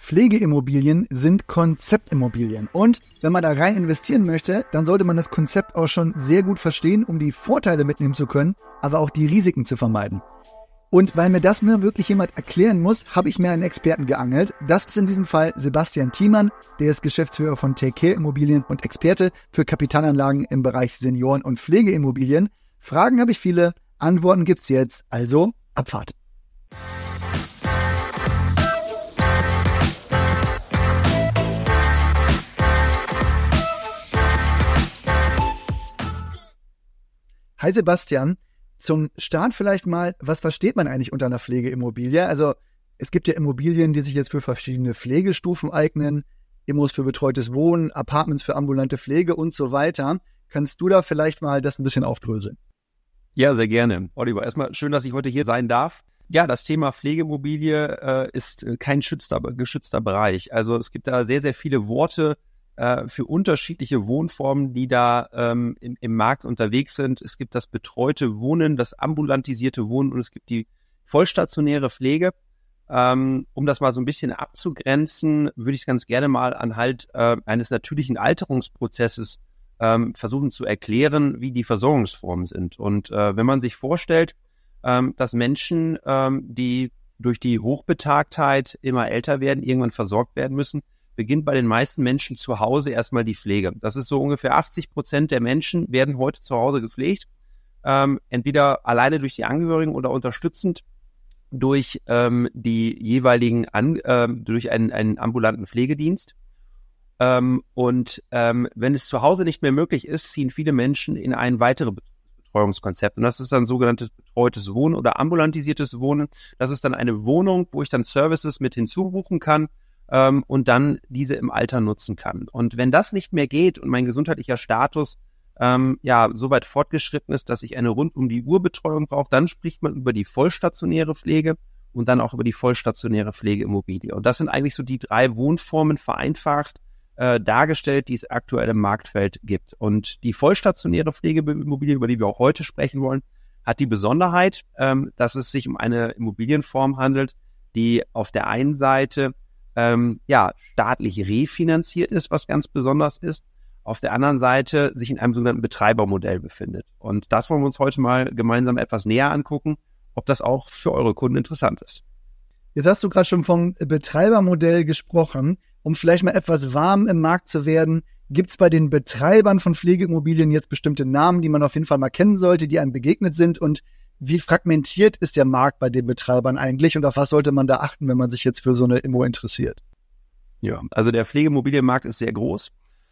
Pflegeimmobilien sind Konzeptimmobilien. Und wenn man da rein investieren möchte, dann sollte man das Konzept auch schon sehr gut verstehen, um die Vorteile mitnehmen zu können, aber auch die Risiken zu vermeiden. Und weil mir das mir wirklich jemand erklären muss, habe ich mir einen Experten geangelt. Das ist in diesem Fall Sebastian Thiemann, der ist Geschäftsführer von Take Care Immobilien und Experte für Kapitalanlagen im Bereich Senioren- und Pflegeimmobilien. Fragen habe ich viele, Antworten gibt's jetzt, also Abfahrt. Hi Sebastian, zum Start vielleicht mal, was versteht man eigentlich unter einer Pflegeimmobilie? Also es gibt ja Immobilien, die sich jetzt für verschiedene Pflegestufen eignen, Immos für betreutes Wohnen, Apartments für ambulante Pflege und so weiter. Kannst du da vielleicht mal das ein bisschen aufdröseln? Ja, sehr gerne. Oliver, erstmal schön, dass ich heute hier sein darf. Ja, das Thema Pflegeimmobilie ist kein geschützter Bereich. Also es gibt da sehr, sehr viele Worte für unterschiedliche Wohnformen, die da im Markt unterwegs sind. Es gibt das betreute Wohnen, das ambulantisierte Wohnen und es gibt die vollstationäre Pflege. Um das mal so ein bisschen abzugrenzen, würde ich es ganz gerne mal anhand eines natürlichen Alterungsprozesses versuchen zu erklären, wie die Versorgungsformen sind. Und wenn man sich vorstellt, dass Menschen, die durch die Hochbetagtheit immer älter werden, irgendwann versorgt werden müssen, beginnt bei den meisten Menschen zu Hause erstmal die Pflege. Das ist so ungefähr 80% der Menschen werden heute zu Hause gepflegt, entweder alleine durch die Angehörigen oder unterstützend durch die jeweiligen, durch einen ambulanten Pflegedienst. Und wenn es zu Hause nicht mehr möglich ist, ziehen viele Menschen in ein weiteres Betreuungskonzept. Und das ist dann sogenanntes betreutes Wohnen oder ambulantisiertes Wohnen. Das ist dann eine Wohnung, wo ich dann Services mit hinzubuchen kann, und dann diese im Alter nutzen kann. Und wenn das nicht mehr geht und mein gesundheitlicher Status so weit fortgeschritten ist, dass ich eine Rund-um-die-Uhr-Betreuung brauche, dann spricht man über die vollstationäre Pflege und dann auch über die vollstationäre Pflegeimmobilie. Und das sind eigentlich so die 3 Wohnformen vereinfacht dargestellt, die es aktuell im Marktfeld gibt. Und die vollstationäre Pflegeimmobilie, über die wir auch heute sprechen wollen, hat die Besonderheit, dass es sich um eine Immobilienform handelt, die auf der einen Seite staatlich refinanziert ist, was ganz besonders ist, auf der anderen Seite sich in einem sogenannten Betreibermodell befindet. Und das wollen wir uns heute mal gemeinsam etwas näher angucken, ob das auch für eure Kunden interessant ist. Jetzt hast du gerade schon vom Betreibermodell gesprochen. Um vielleicht mal etwas warm im Markt zu werden, gibt es bei den Betreibern von Pflegeimmobilien jetzt bestimmte Namen, die man auf jeden Fall mal kennen sollte, die einem begegnet sind? Und wie fragmentiert ist der Markt bei den Betreibern eigentlich und auf was sollte man da achten, wenn man sich jetzt für so eine Immo interessiert? Ja, also der Pflegeimmobilienmarkt ist sehr groß.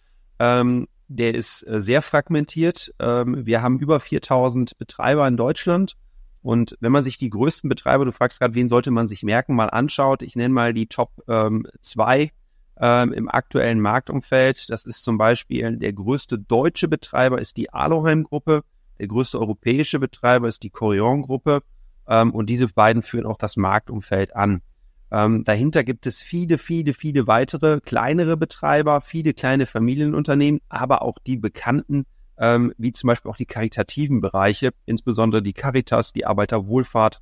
Der ist sehr fragmentiert. Wir haben über 4.000 Betreiber in Deutschland. Und wenn man sich die größten Betreiber, du fragst gerade, wen sollte man sich merken, mal anschaut, ich nenne mal die Top 2 im aktuellen Marktumfeld. Das ist zum Beispiel der größte deutsche Betreiber ist die Aloheim-Gruppe. Der größte europäische Betreiber ist die Corian-Gruppe und diese beiden führen auch das Marktumfeld an. Dahinter gibt es viele, viele, viele weitere kleinere Betreiber, viele kleine Familienunternehmen, aber auch die bekannten, wie zum Beispiel auch die karitativen Bereiche, insbesondere die Caritas, die Arbeiterwohlfahrt,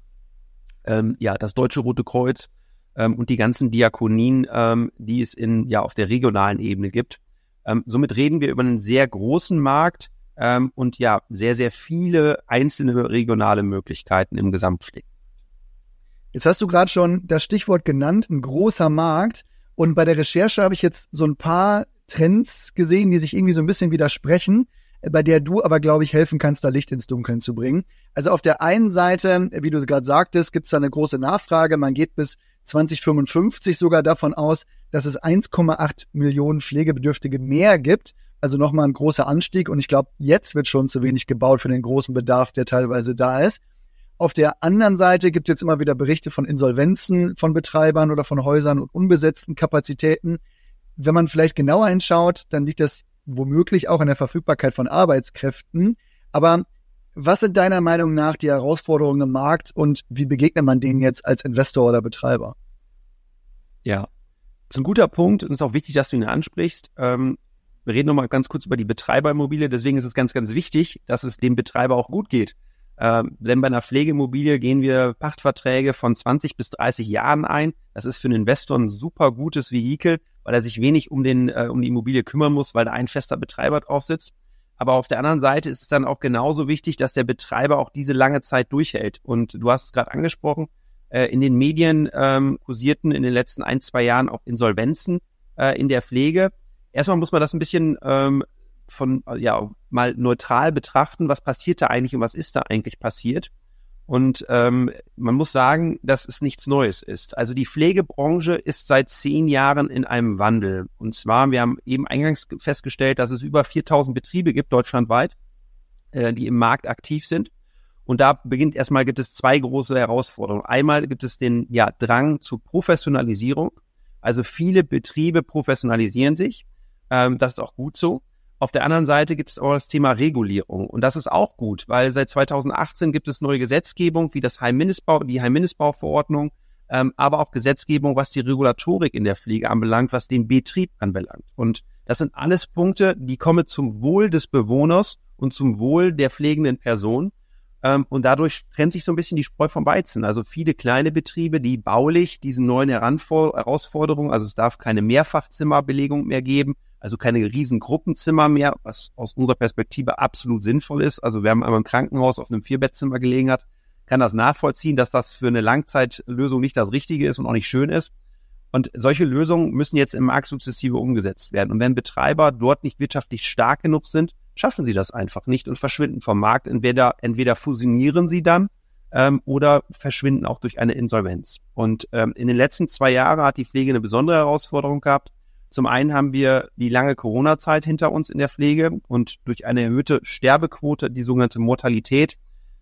das Deutsche Rote Kreuz und die ganzen Diakonien, die es auf der regionalen Ebene gibt. Somit reden wir über einen sehr großen Markt, und sehr, sehr viele einzelne regionale Möglichkeiten im Gesamtpflege. Jetzt hast du gerade schon das Stichwort genannt, ein großer Markt. Und bei der Recherche habe ich jetzt so ein paar Trends gesehen, die sich irgendwie so ein bisschen widersprechen, bei der du aber, glaube ich, helfen kannst, da Licht ins Dunkeln zu bringen. Also auf der einen Seite, wie du gerade sagtest, gibt es da eine große Nachfrage. Man geht bis 2055 sogar davon aus, dass es 1,8 Millionen Pflegebedürftige mehr gibt. Also nochmal ein großer Anstieg und ich glaube, jetzt wird schon zu wenig gebaut für den großen Bedarf, der teilweise da ist. Auf der anderen Seite gibt es jetzt immer wieder Berichte von Insolvenzen von Betreibern oder von Häusern und unbesetzten Kapazitäten. Wenn man vielleicht genauer hinschaut, dann liegt das womöglich auch an der Verfügbarkeit von Arbeitskräften. Aber was sind deiner Meinung nach die Herausforderungen im Markt und wie begegnet man denen jetzt als Investor oder Betreiber? Ja, das ist ein guter Punkt und es ist auch wichtig, dass du ihn ansprichst. Wir reden nochmal ganz kurz über die Betreiberimmobilie. Deswegen ist es ganz, ganz wichtig, dass es dem Betreiber auch gut geht. Denn bei einer Pflegeimmobilie gehen wir Pachtverträge von 20 bis 30 Jahren ein. Das ist für einen Investor ein super gutes Vehikel, weil er sich wenig um die Immobilie kümmern muss, weil da ein fester Betreiber drauf sitzt. Aber auf der anderen Seite ist es dann auch genauso wichtig, dass der Betreiber auch diese lange Zeit durchhält. Und du hast es gerade angesprochen, in den Medien kursierten in den letzten 1-2 Jahren auch Insolvenzen in der Pflege. Erstmal muss man das ein bisschen mal neutral betrachten, was passiert da eigentlich und was ist da eigentlich passiert. Und man muss sagen, dass es nichts Neues ist. Also die Pflegebranche ist seit 10 Jahren in einem Wandel. Und zwar, wir haben eben eingangs festgestellt, dass es über 4.000 Betriebe gibt deutschlandweit, die im Markt aktiv sind. Und da gibt es 2 große Herausforderungen. Einmal gibt es den Drang zur Professionalisierung. Also viele Betriebe professionalisieren sich. Das ist auch gut so. Auf der anderen Seite gibt es auch das Thema Regulierung. Und das ist auch gut, weil seit 2018 gibt es neue Gesetzgebung wie die Heimmindestbauverordnung, aber auch Gesetzgebung, was die Regulatorik in der Pflege anbelangt, was den Betrieb anbelangt. Und das sind alles Punkte, die kommen zum Wohl des Bewohners und zum Wohl der pflegenden Person. Und dadurch trennt sich so ein bisschen die Spreu vom Weizen. Also viele kleine Betriebe, die baulich diesen neuen Herausforderungen, also es darf keine Mehrfachzimmerbelegung mehr geben, also keine riesen Gruppenzimmer mehr, was aus unserer Perspektive absolut sinnvoll ist. Also wer einmal im Krankenhaus auf einem 4-Bettzimmer gelegen hat, kann das nachvollziehen, dass das für eine Langzeitlösung nicht das Richtige ist und auch nicht schön ist. Und solche Lösungen müssen jetzt im Markt sukzessive umgesetzt werden. Und wenn Betreiber dort nicht wirtschaftlich stark genug sind, schaffen sie das einfach nicht und verschwinden vom Markt. Entweder fusionieren sie dann oder verschwinden auch durch eine Insolvenz. Und in den letzten 2 Jahren hat die Pflege eine besondere Herausforderung gehabt. Zum einen haben wir die lange Corona-Zeit hinter uns in der Pflege und durch eine erhöhte Sterbequote, die sogenannte Mortalität,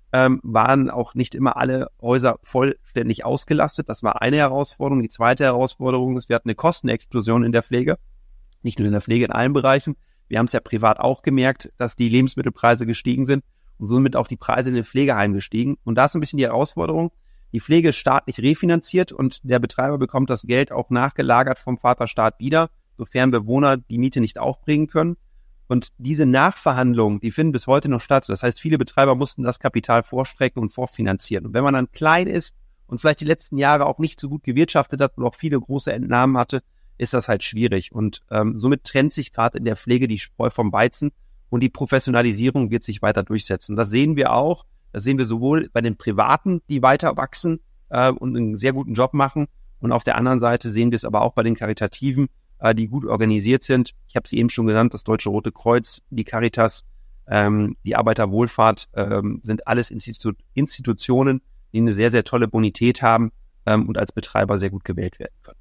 waren auch nicht immer alle Häuser vollständig ausgelastet. Das war eine Herausforderung. Die zweite Herausforderung ist, wir hatten eine Kostenexplosion in der Pflege. Nicht nur in der Pflege, in allen Bereichen. Wir haben es ja privat auch gemerkt, dass die Lebensmittelpreise gestiegen sind und somit auch die Preise in den Pflegeheimen gestiegen. Und da ist so ein bisschen die Herausforderung. Die Pflege ist staatlich refinanziert und der Betreiber bekommt das Geld auch nachgelagert vom Vaterstaat wieder, sofern Bewohner die Miete nicht aufbringen können. Und diese Nachverhandlungen, die finden bis heute noch statt. Das heißt, viele Betreiber mussten das Kapital vorstrecken und vorfinanzieren. Und wenn man dann klein ist und vielleicht die letzten Jahre auch nicht so gut gewirtschaftet hat und auch viele große Entnahmen hatte, ist das halt schwierig. Und somit trennt sich gerade in der Pflege die Spreu vom Weizen und die Professionalisierung wird sich weiter durchsetzen. Das sehen wir auch. Das sehen wir sowohl bei den Privaten, die weiter wachsen und einen sehr guten Job machen. Und auf der anderen Seite sehen wir es aber auch bei den Karitativen, die gut organisiert sind. Ich habe sie eben schon genannt, das Deutsche Rote Kreuz, die Caritas, die Arbeiterwohlfahrt, sind alles Institutionen, die eine sehr, sehr tolle Bonität haben und als Betreiber sehr gut gewählt werden können.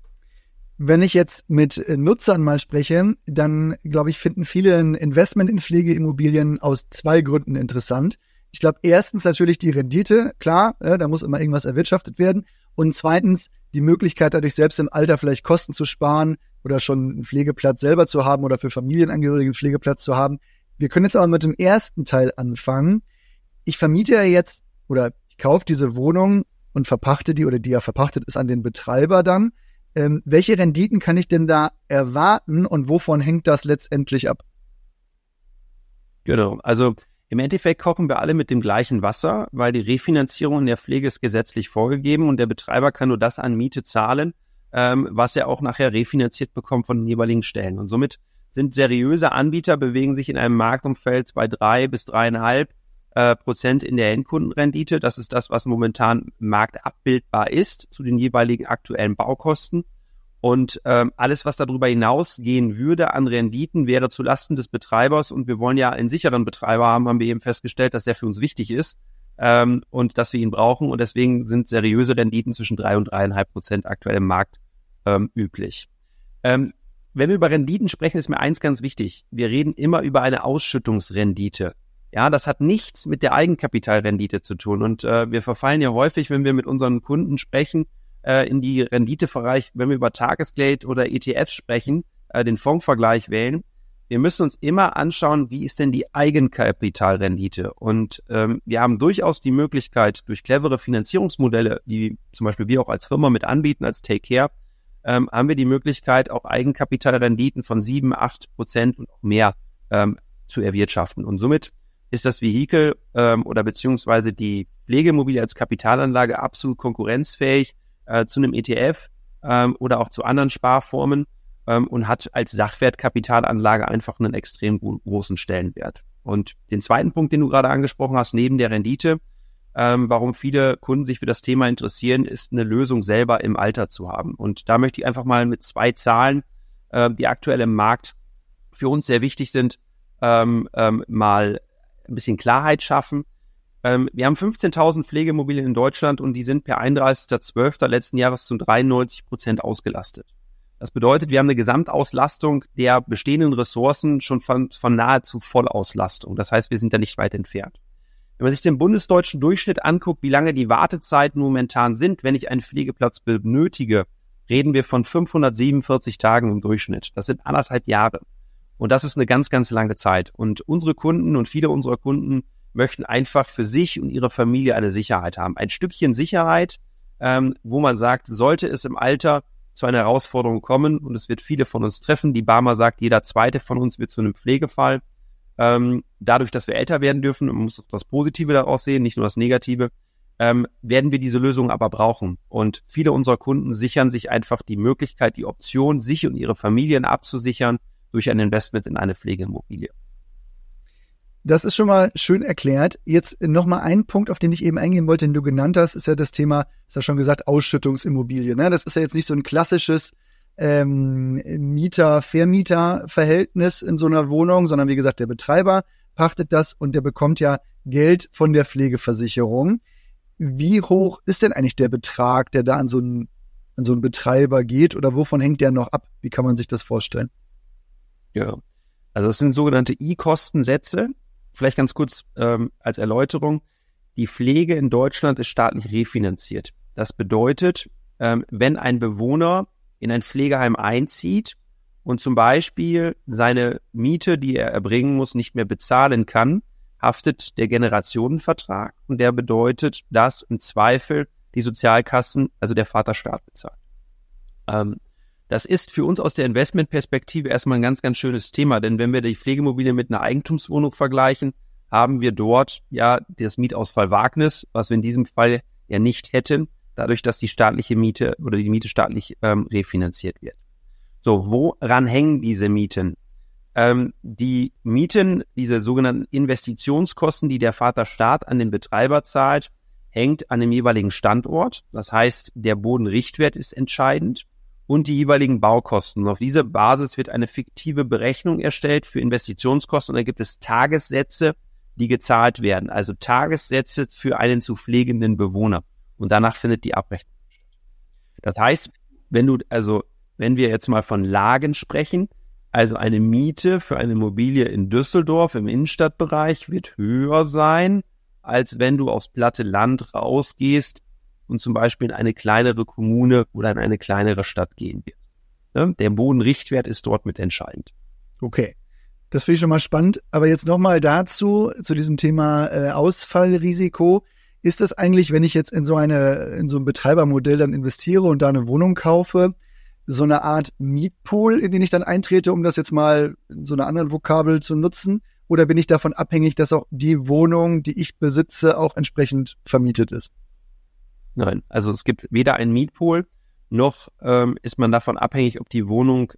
Wenn ich jetzt mit Nutzern mal spreche, dann, glaube ich, finden viele ein Investment in Pflegeimmobilien aus 2 Gründen interessant. Ich glaube, erstens natürlich die Rendite, klar, da muss immer irgendwas erwirtschaftet werden. Und zweitens die Möglichkeit, dadurch selbst im Alter vielleicht Kosten zu sparen oder schon einen Pflegeplatz selber zu haben oder für Familienangehörige einen Pflegeplatz zu haben. Wir können jetzt aber mit dem ersten Teil anfangen. Ich vermiete ja jetzt oder ich kaufe diese Wohnung und verpachte die oder die ja verpachtet ist an den Betreiber dann. Welche Renditen kann ich denn da erwarten und wovon hängt das letztendlich ab? Genau, also im Endeffekt kochen wir alle mit dem gleichen Wasser, weil die Refinanzierung in der Pflege ist gesetzlich vorgegeben und der Betreiber kann nur das an Miete zahlen, was er auch nachher refinanziert bekommt von den jeweiligen Stellen. Und somit sind seriöse Anbieter, bewegen sich in einem Marktumfeld bei 3 bis 3,5% in der Endkundenrendite. Das ist das, was momentan im Markt abbildbar ist zu den jeweiligen aktuellen Baukosten. Und alles, was darüber hinausgehen würde an Renditen, wäre zulasten des Betreibers. Und wir wollen ja einen sicheren Betreiber haben wir eben festgestellt, dass der für uns wichtig ist und dass wir ihn brauchen. Und deswegen sind seriöse Renditen zwischen 3 und 3,5% aktuell im Markt üblich. Wenn wir über Renditen sprechen, ist mir eins ganz wichtig. Wir reden immer über eine Ausschüttungsrendite. Ja, das hat nichts mit der Eigenkapitalrendite zu tun. Und wir verfallen ja häufig, wenn wir mit unseren Kunden sprechen, in die Renditebereich, wenn wir über Tagesgeld oder ETFs sprechen, den Fondsvergleich wählen. Wir müssen uns immer anschauen, wie ist denn die Eigenkapitalrendite? Und wir haben durchaus die Möglichkeit, durch clevere Finanzierungsmodelle, die zum Beispiel wir auch als Firma mit anbieten, als Take Care, haben wir die Möglichkeit, auch Eigenkapitalrenditen von 7-8% und auch mehr zu erwirtschaften. Und somit ist das Vehikel oder beziehungsweise die Pflegeimmobilie als Kapitalanlage absolut konkurrenzfähig zu einem ETF oder auch zu anderen Sparformen und hat als Sachwertkapitalanlage einfach einen extrem großen Stellenwert. Und den zweiten Punkt, den du gerade angesprochen hast, neben der Rendite, warum viele Kunden sich für das Thema interessieren, ist eine Lösung selber im Alter zu haben. Und da möchte ich einfach mal mit 2 Zahlen, die aktuell im Markt für uns sehr wichtig sind, mal ein bisschen Klarheit schaffen. Wir haben 15.000 Pflegeimmobilien in Deutschland und die sind per 31.12. letzten Jahres zu 93% ausgelastet. Das bedeutet, wir haben eine Gesamtauslastung der bestehenden Ressourcen schon von nahezu Vollauslastung. Das heißt, wir sind da nicht weit entfernt. Wenn man sich den bundesdeutschen Durchschnitt anguckt, wie lange die Wartezeiten momentan sind, wenn ich einen Pflegeplatz benötige, reden wir von 547 Tagen im Durchschnitt. Das sind 1,5 Jahre. Und das ist eine ganz, ganz lange Zeit. Und unsere Kunden und viele unserer Kunden möchten einfach für sich und ihre Familie eine Sicherheit haben. Ein Stückchen Sicherheit, wo man sagt, sollte es im Alter zu einer Herausforderung kommen, und es wird viele von uns treffen, die Barmer sagt, jeder zweite von uns wird zu einem Pflegefall. Dadurch, dass wir älter werden dürfen, man muss auch das Positive daraus sehen, nicht nur das Negative, werden wir diese Lösung aber brauchen. Und viele unserer Kunden sichern sich einfach die Möglichkeit, die Option, sich und ihre Familien abzusichern durch ein Investment in eine Pflegeimmobilie. Das ist schon mal schön erklärt. Jetzt nochmal ein Punkt, auf den ich eben eingehen wollte, den du genannt hast, ist ja das Thema, hast du ja schon gesagt, Ausschüttungsimmobilie. Ne? Das ist ja jetzt nicht so ein klassisches Mieter-Vermieter-Verhältnis in so einer Wohnung, sondern wie gesagt, der Betreiber pachtet das und der bekommt ja Geld von der Pflegeversicherung. Wie hoch ist denn eigentlich der Betrag, der da an so einen Betreiber geht, oder wovon hängt der noch ab? Wie kann man sich das vorstellen? Ja, also das sind sogenannte I-Kostensätze. Vielleicht ganz kurz als Erläuterung. Die Pflege in Deutschland ist staatlich refinanziert. Das bedeutet, wenn ein Bewohner in ein Pflegeheim einzieht und zum Beispiel seine Miete, die er erbringen muss, nicht mehr bezahlen kann, haftet der Generationenvertrag, und der bedeutet, dass im Zweifel die Sozialkassen, also der Vaterstaat, bezahlt. Das ist für uns aus der Investmentperspektive erstmal ein ganz, ganz schönes Thema, denn wenn wir die Pflegeimmobilie mit einer Eigentumswohnung vergleichen, haben wir dort ja das Mietausfallwagnis, was wir in diesem Fall ja nicht hätten, dadurch, dass die staatliche Miete oder die Miete staatlich refinanziert wird. So, woran hängen diese Mieten? Die Mieten, diese sogenannten Investitionskosten, die der Vaterstaat an den Betreiber zahlt, hängt an dem jeweiligen Standort. Das heißt, der Bodenrichtwert ist entscheidend und die jeweiligen Baukosten. Und auf diese Basis wird eine fiktive Berechnung erstellt für Investitionskosten, und da gibt es Tagessätze, die gezahlt werden. Also Tagessätze für einen zu pflegenden Bewohner. Und danach findet die Abrechnung statt. Das heißt, wenn wir jetzt mal von Lagen sprechen, also eine Miete für eine Immobilie in Düsseldorf im Innenstadtbereich wird höher sein, als wenn du aufs platte Land rausgehst und zum Beispiel in eine kleinere Kommune oder in eine kleinere Stadt gehen wirst. Ne? Der Bodenrichtwert ist dort mit entscheidend. Okay, das finde ich schon mal spannend. Aber jetzt nochmal dazu, zu diesem Thema Ausfallrisiko. Ist das eigentlich, wenn ich jetzt in so ein Betreibermodell dann investiere und da eine Wohnung kaufe, so eine Art Mietpool, in den ich dann eintrete, um das jetzt mal in so einer anderen Vokabel zu nutzen? Oder bin ich davon abhängig, dass auch die Wohnung, die ich besitze, auch entsprechend vermietet ist? Nein, also es gibt weder einen Mietpool, noch ist man davon abhängig, ob die Wohnung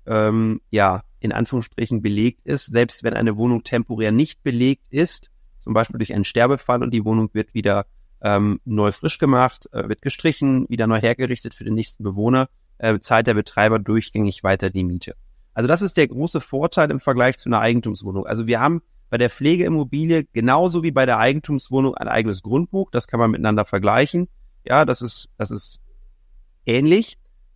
in Anführungsstrichen belegt ist. Selbst wenn eine Wohnung temporär nicht belegt ist, zum Beispiel durch einen Sterbefall, und die Wohnung wird wieder neu frisch gemacht, wird gestrichen, wieder neu hergerichtet für den nächsten Bewohner, zahlt der Betreiber durchgängig weiter die Miete. Also das ist der große Vorteil im Vergleich zu einer Eigentumswohnung. Also wir haben bei der Pflegeimmobilie genauso wie bei der Eigentumswohnung ein eigenes Grundbuch. Das kann man miteinander vergleichen. Ja, das ist ähnlich.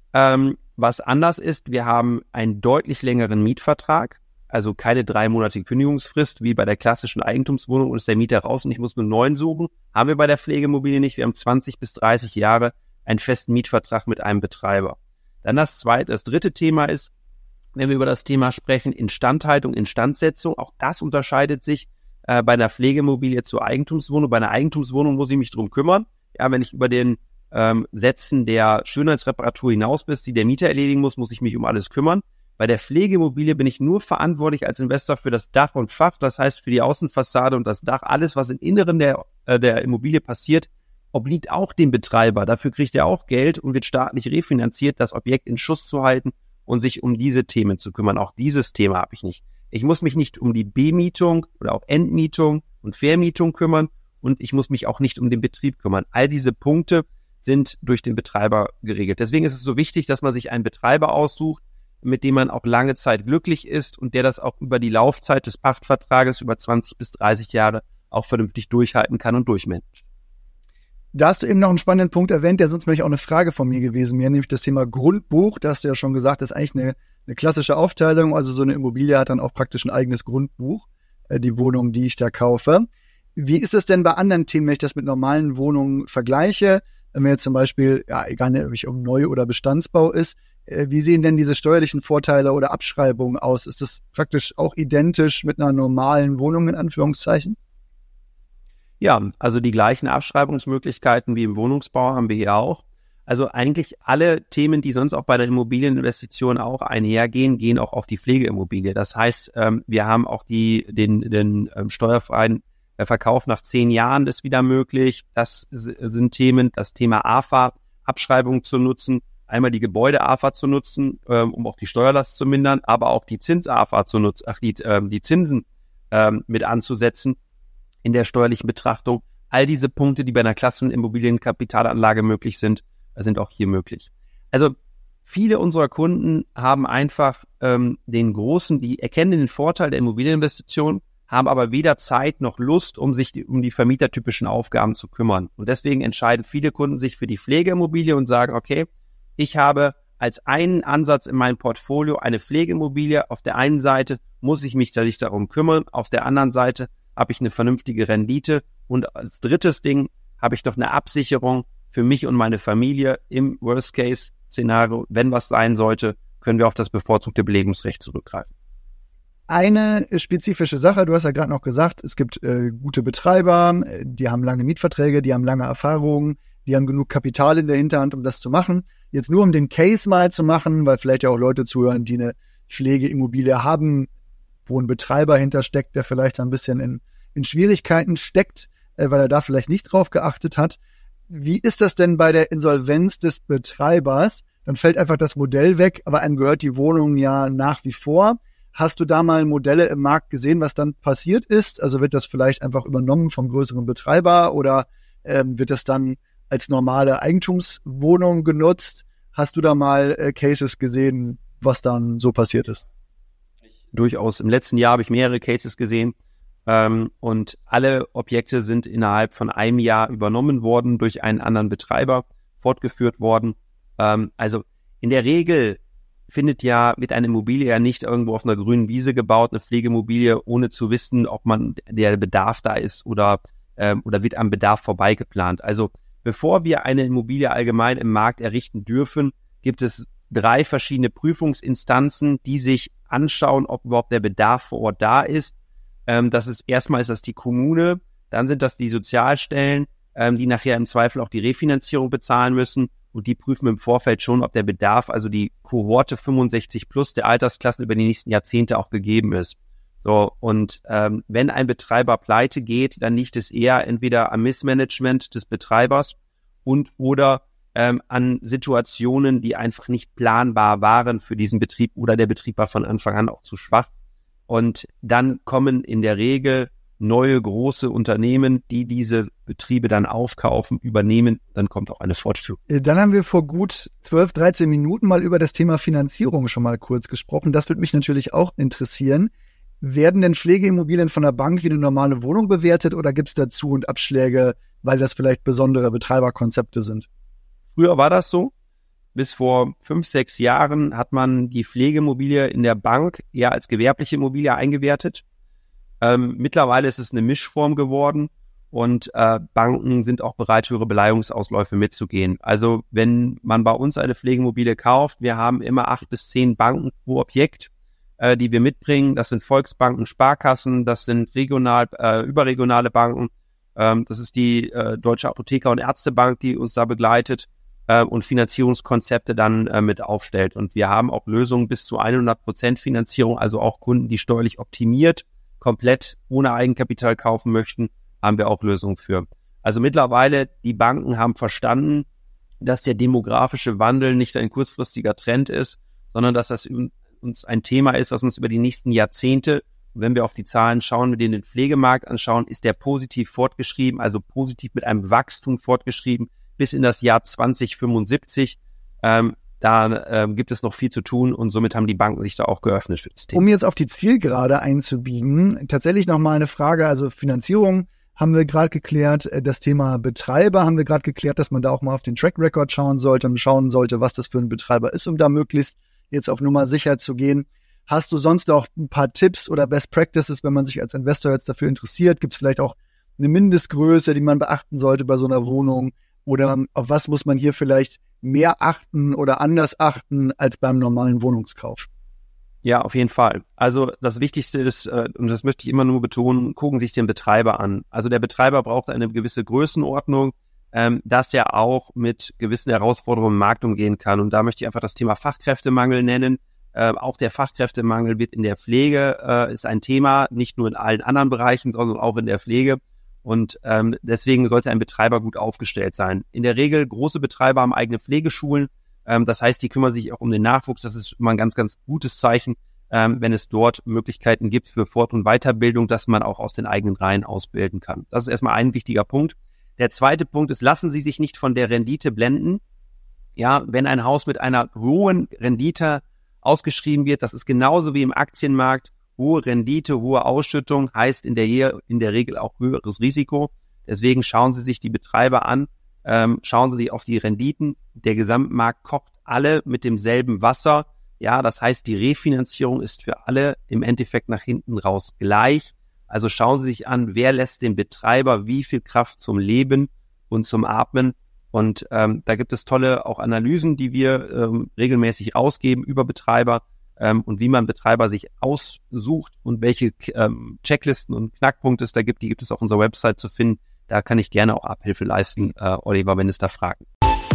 Was anders ist, wir haben einen deutlich längeren Mietvertrag, also keine 3-monatige Kündigungsfrist wie bei der klassischen Eigentumswohnung, und ist der Mieter raus und ich muss mir einen neuen suchen. Haben wir bei der Pflegeimmobilie nicht. Wir haben 20 bis 30 Jahre einen festen Mietvertrag mit einem Betreiber. Dann das dritte Thema ist, wenn wir über das Thema sprechen, Instandhaltung, Instandsetzung. Auch das unterscheidet sich bei einer Pflegeimmobilie zur Eigentumswohnung. Bei einer Eigentumswohnung muss ich mich drum kümmern. Ja, wenn ich über den Sätzen der Schönheitsreparatur hinaus bin, die der Mieter erledigen muss ich mich um alles kümmern. Bei der Pflegeimmobilie bin ich nur verantwortlich als Investor für das Dach und Fach, das heißt für die Außenfassade und das Dach. Alles, was im Inneren der Immobilie passiert, obliegt auch dem Betreiber. Dafür kriegt er auch Geld und wird staatlich refinanziert, das Objekt in Schuss zu halten und sich um diese Themen zu kümmern. Auch dieses Thema habe ich nicht. Ich muss mich nicht um die Bemietung oder auch Entmietung und Vermietung kümmern und ich muss mich auch nicht um den Betrieb kümmern. All diese Punkte sind durch den Betreiber geregelt. Deswegen ist es so wichtig, dass man sich einen Betreiber aussucht, mit dem man auch lange Zeit glücklich ist und der das auch über die Laufzeit des Pachtvertrages über 20 bis 30 Jahre auch vernünftig durchhalten kann und durchmanagt. Da hast du eben noch einen spannenden Punkt erwähnt, der sonst nämlich auch eine Frage von mir gewesen wäre, nämlich das Thema Grundbuch. Da hast du ja schon gesagt, das ist eigentlich eine klassische Aufteilung. Also so eine Immobilie hat dann auch praktisch ein eigenes Grundbuch, die Wohnung, die ich da kaufe. Wie ist es denn bei anderen Themen, wenn ich das mit normalen Wohnungen vergleiche? Wenn wir jetzt zum Beispiel, ja, egal ob es um Neu- oder Bestandsbau ist, wie sehen denn diese steuerlichen Vorteile oder Abschreibungen aus? Ist das praktisch auch identisch mit einer normalen Wohnung in Anführungszeichen? Ja, also die gleichen Abschreibungsmöglichkeiten wie im Wohnungsbau haben wir hier auch. Also eigentlich alle Themen, die sonst auch bei der Immobilieninvestition auch einhergehen, gehen auch auf die Pflegeimmobilie. Das heißt, wir haben auch den steuerfreien Verkauf nach 10 Jahren ist wieder möglich. Das sind Themen, das Thema AFA, Abschreibung zu nutzen, einmal die Gebäude-AFA zu nutzen, um auch die Steuerlast zu mindern, aber auch die Zins-AFA zu nutzen, die Zinsen mit anzusetzen in der steuerlichen Betrachtung. All diese Punkte, die bei einer klassischen Immobilienkapitalanlage möglich sind auch hier möglich. Also viele unserer Kunden haben einfach die erkennen den Vorteil der Immobilieninvestition, haben aber weder Zeit noch Lust, um sich um die vermietertypischen Aufgaben zu kümmern. Und deswegen entscheiden viele Kunden sich für die Pflegeimmobilie und sagen, okay, ich habe als einen Ansatz in meinem Portfolio eine Pflegeimmobilie. Auf der einen Seite muss ich mich nicht darum kümmern, auf der anderen Seite habe ich eine vernünftige Rendite und als drittes Ding habe ich noch eine Absicherung für mich und meine Familie im Worst-Case-Szenario. Wenn was sein sollte, können wir auf das bevorzugte Belegungsrecht zurückgreifen. Eine spezifische Sache, du hast ja gerade noch gesagt, es gibt gute Betreiber, die haben lange Mietverträge, die haben lange Erfahrungen, die haben genug Kapital in der Hinterhand, um das zu machen. Jetzt nur um den Case mal zu machen, weil vielleicht ja auch Leute zuhören, die eine Pflegeimmobilie haben, wo ein Betreiber hintersteckt, der vielleicht ein bisschen in Schwierigkeiten steckt, weil er da vielleicht nicht drauf geachtet hat. Wie ist das denn bei der Insolvenz des Betreibers? Dann fällt einfach das Modell weg, aber einem gehört die Wohnung ja nach wie vor. Hast du da mal Modelle im Markt gesehen, was dann passiert ist? Also wird das vielleicht einfach übernommen vom größeren Betreiber oder wird das dann als normale Eigentumswohnung genutzt? Hast du da mal Cases gesehen, was dann so passiert ist? Durchaus. Im letzten Jahr habe ich mehrere Cases gesehen und alle Objekte sind innerhalb von einem Jahr übernommen worden durch einen anderen Betreiber, fortgeführt worden. Also in der Regel wird eine Immobilie ja nicht irgendwo auf einer grünen Wiese gebaut, eine Pflegeimmobilie, ohne zu wissen, ob der Bedarf da ist oder wird am Bedarf vorbeigeplant. Also bevor wir eine Immobilie allgemein im Markt errichten dürfen, gibt es 3 verschiedene Prüfungsinstanzen, die sich anschauen, ob überhaupt der Bedarf vor Ort da ist. Erstmal ist das die Kommune, dann sind das die Sozialstellen, die nachher im Zweifel auch die Refinanzierung bezahlen müssen. Und die prüfen im Vorfeld schon, ob der Bedarf, also die Kohorte 65 plus der Altersklassen über die nächsten Jahrzehnte auch gegeben ist. So, und wenn ein Betreiber pleite geht, dann liegt es eher entweder am Missmanagement des Betreibers oder an Situationen, die einfach nicht planbar waren für diesen Betrieb oder der Betrieb war von Anfang an auch zu schwach. Und dann kommen in der Regel neue große Unternehmen, die diese Betriebe dann aufkaufen, übernehmen, dann kommt auch eine Fortführung. Dann haben wir vor gut 12, 13 Minuten mal über das Thema Finanzierung schon mal kurz gesprochen. Das würde mich natürlich auch interessieren. Werden denn Pflegeimmobilien von der Bank wie eine normale Wohnung bewertet oder gibt es da Zu- und Abschläge, weil das vielleicht besondere Betreiberkonzepte sind? Früher war das so. Bis vor 5, 6 Jahren hat man die Pflegeimmobilie in der Bank eher als gewerbliche Immobilie eingewertet. Mittlerweile ist es eine Mischform geworden und Banken sind auch bereit, höhere Beleihungsausläufe mitzugehen. Also wenn man bei uns eine Pflegeimmobilie kauft, wir haben immer 8 bis 10 Banken pro Objekt, die wir mitbringen. Das sind Volksbanken, Sparkassen, das sind überregionale Banken. Das ist die Deutsche Apotheker- und Ärztebank, die uns da begleitet. und Finanzierungskonzepte dann mit aufstellt. Und wir haben auch Lösungen bis zu 100% Finanzierung, also auch Kunden, die steuerlich optimiert, komplett ohne Eigenkapital kaufen möchten, haben wir auch Lösungen für. Also mittlerweile, die Banken haben verstanden, dass der demografische Wandel nicht ein kurzfristiger Trend ist, sondern dass das uns ein Thema ist, was uns über die nächsten Jahrzehnte, wenn wir auf die Zahlen schauen, mit denen den Pflegemarkt anschauen, ist der positiv fortgeschrieben, also positiv mit einem Wachstum fortgeschrieben, bis in das Jahr 2075. Da gibt es noch viel zu tun und somit haben die Banken sich da auch geöffnet für das Thema. Um jetzt auf die Zielgerade einzubiegen, tatsächlich nochmal eine Frage, also Finanzierung haben wir gerade geklärt, das Thema Betreiber haben wir gerade geklärt, dass man da auch mal auf den Track Record schauen sollte und schauen sollte, was das für ein Betreiber ist, um da möglichst jetzt auf Nummer sicher zu gehen. Hast du sonst auch ein paar Tipps oder Best Practices, wenn man sich als Investor jetzt dafür interessiert? Gibt es vielleicht auch eine Mindestgröße, die man beachten sollte bei so einer Wohnung? Oder auf was muss man hier vielleicht mehr achten oder anders achten als beim normalen Wohnungskauf? Ja, auf jeden Fall. Also das Wichtigste ist, und das möchte ich immer nur betonen, gucken Sie sich den Betreiber an. Also der Betreiber braucht eine gewisse Größenordnung, dass er auch mit gewissen Herausforderungen im Markt umgehen kann. Und da möchte ich einfach das Thema Fachkräftemangel nennen. Auch der Fachkräftemangel wird in der Pflege, ist ein Thema, nicht nur in allen anderen Bereichen, sondern auch in der Pflege. Und deswegen sollte ein Betreiber gut aufgestellt sein. In der Regel, große Betreiber haben eigene Pflegeschulen. Das heißt, die kümmern sich auch um den Nachwuchs. Das ist immer ein ganz, ganz gutes Zeichen, wenn es dort Möglichkeiten gibt für Fort- und Weiterbildung, dass man auch aus den eigenen Reihen ausbilden kann. Das ist erstmal ein wichtiger Punkt. Der zweite Punkt ist, lassen Sie sich nicht von der Rendite blenden. Ja, wenn ein Haus mit einer hohen Rendite ausgeschrieben wird, das ist genauso wie im Aktienmarkt. Hohe Rendite, hohe Ausschüttung heißt in der Regel auch höheres Risiko. Deswegen schauen Sie sich die Betreiber an, schauen Sie sich auf die Renditen. Der Gesamtmarkt kocht alle mit demselben Wasser. Ja, das heißt, die Refinanzierung ist für alle im Endeffekt nach hinten raus gleich. Also schauen Sie sich an, wer lässt dem Betreiber wie viel Kraft zum Leben und zum Atmen. Und da gibt es tolle auch Analysen, die wir regelmäßig ausgeben über Betreiber und wie man Betreiber sich aussucht und welche Checklisten und Knackpunkte es da gibt. Die gibt es auf unserer Website zu finden. Da kann ich gerne auch Abhilfe leisten, Oliver, wenn es da Fragen.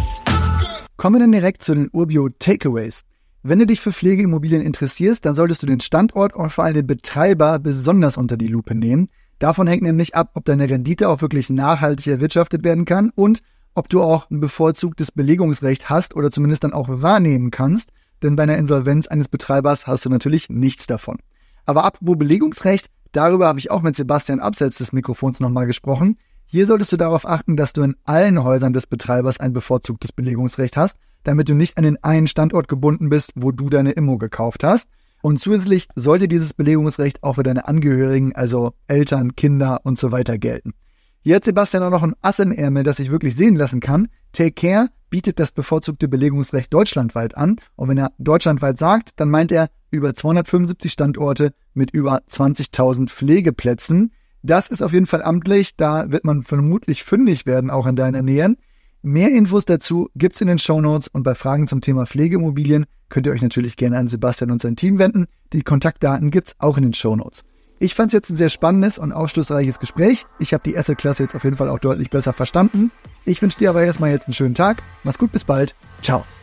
Kommen wir dann direkt zu den Urbio Takeaways. Wenn du dich für Pflegeimmobilien interessierst, dann solltest du den Standort und vor allem den Betreiber besonders unter die Lupe nehmen. Davon hängt nämlich ab, ob deine Rendite auch wirklich nachhaltig erwirtschaftet werden kann und ob du auch ein bevorzugtes Belegungsrecht hast oder zumindest dann auch wahrnehmen kannst, denn bei einer Insolvenz eines Betreibers hast du natürlich nichts davon. Aber apropos Belegungsrecht, darüber habe ich auch mit Sebastian abseits des Mikrofons nochmal gesprochen. Hier solltest du darauf achten, dass du in allen Häusern des Betreibers ein bevorzugtes Belegungsrecht hast, damit du nicht an den einen Standort gebunden bist, wo du deine Immo gekauft hast. Und zusätzlich sollte dieses Belegungsrecht auch für deine Angehörigen, also Eltern, Kinder und so weiter gelten. Hier hat Sebastian auch noch ein Ass im Ärmel, das sich wirklich sehen lassen kann. Take Care bietet das bevorzugte Belegungsrecht deutschlandweit an. Und wenn er deutschlandweit sagt, dann meint er über 275 Standorte mit über 20.000 Pflegeplätzen. Das ist auf jeden Fall amtlich, da wird man vermutlich fündig werden, auch in deiner Nähe. Mehr Infos dazu gibt's in den Shownotes und bei Fragen zum Thema Pflegeimmobilien könnt ihr euch natürlich gerne an Sebastian und sein Team wenden. Die Kontaktdaten gibt's auch in den Shownotes. Ich fand es jetzt ein sehr spannendes und aufschlussreiches Gespräch. Ich habe die Asset-Klasse jetzt auf jeden Fall auch deutlich besser verstanden. Ich wünsche dir aber erstmal jetzt einen schönen Tag. Mach's gut, bis bald. Ciao.